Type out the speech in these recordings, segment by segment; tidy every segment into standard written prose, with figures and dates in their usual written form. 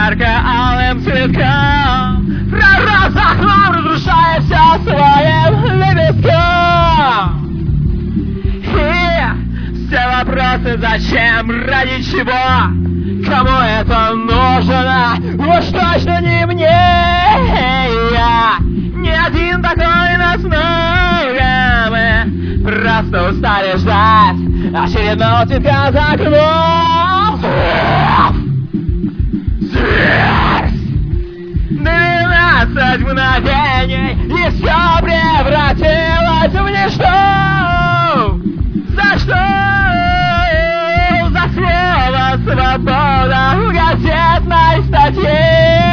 ярко-алым цветком, пророс окном, разрушая все своим лепестком. И все вопросы: зачем, ради чего, кому это нужно, уж точно не мне. Я не один такой, нас много, мы просто устали ждать очередного цветка за окном. 12 мгновений, и все превратилось в ничто. За что? За слово «свобода» в газетной статье.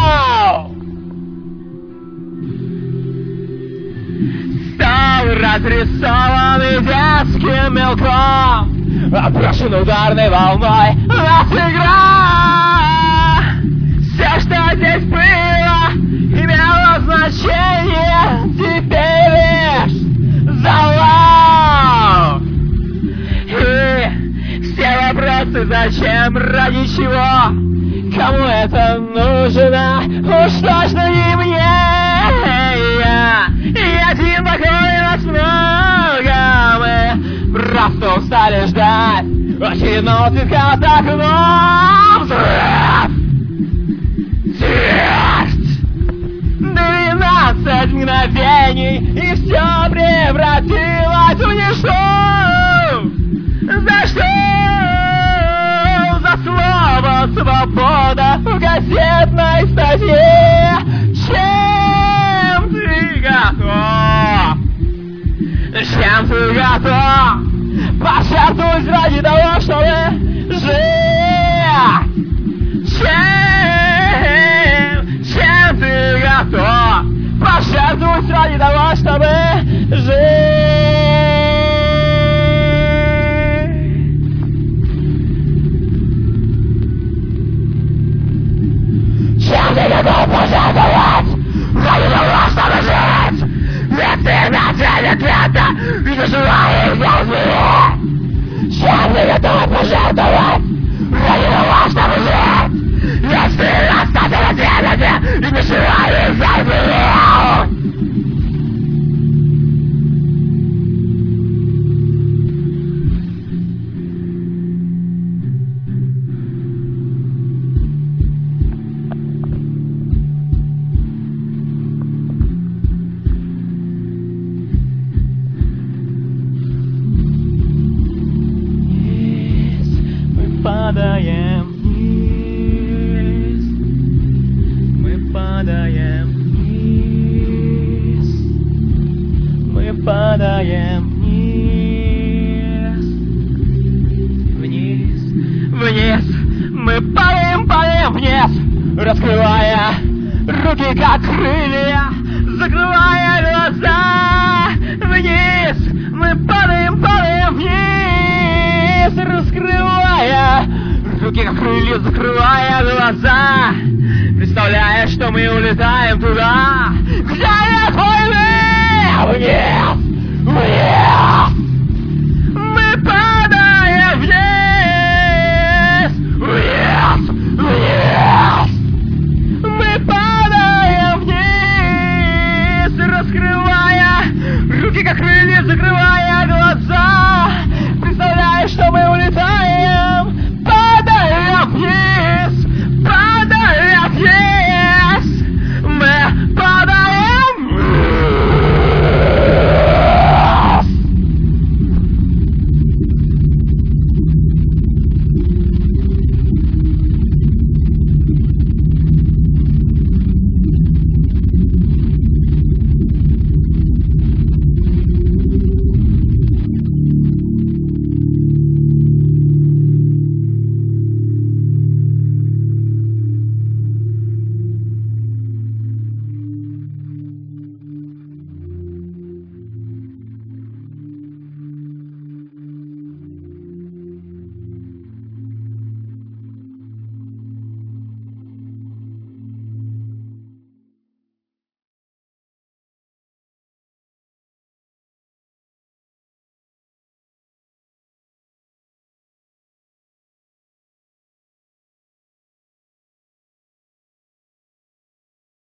Стал разрисованный детским мелком, опрошен ударной волной навсегда. Все, что здесь было, имело значение теперь лишь залог. И все вопросы: зачем, ради чего, кому это нужно, уж точно не мне. Я один такой, нас много, мы просто устали ждать очередного цветка за окном. Взрыв! 12 мгновений, и все превратилось в ничто. За что? За слово «свобода» в газетной статье. Чем ты готов? Чем ты готов пожертвовать ради того, чтобы жить? Чем ты готов пожертвовать ради того, чтобы жить? Чем ты готов пожертвовать ради того, чтобы жить? Ведь ты на теле ответа и доживаешь за зверь. Чем ты готов пожертвовать ради того, чтобы жить? Ведь ты остался на теле и доживаешь за зверь. Падаем вниз, мы падаем вниз, мы падаем вниз, вниз, вниз, мы падаем, падаем вниз, раскрывая руки как крылья, закрывая глаза. Вниз, мы падаем, падаем вниз, раскрывая руки как крылья, закрывая глаза, представляя, что мы улетаем туда, где нет войны. Вниз!